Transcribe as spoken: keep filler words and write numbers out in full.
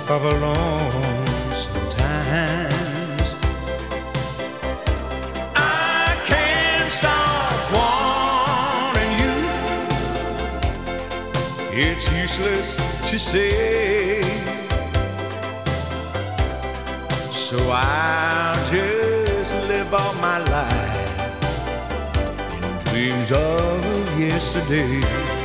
of a lonesome times. I can't stop wanting you. It's useless to say, so I'll just live all my life in dreams of yesterday.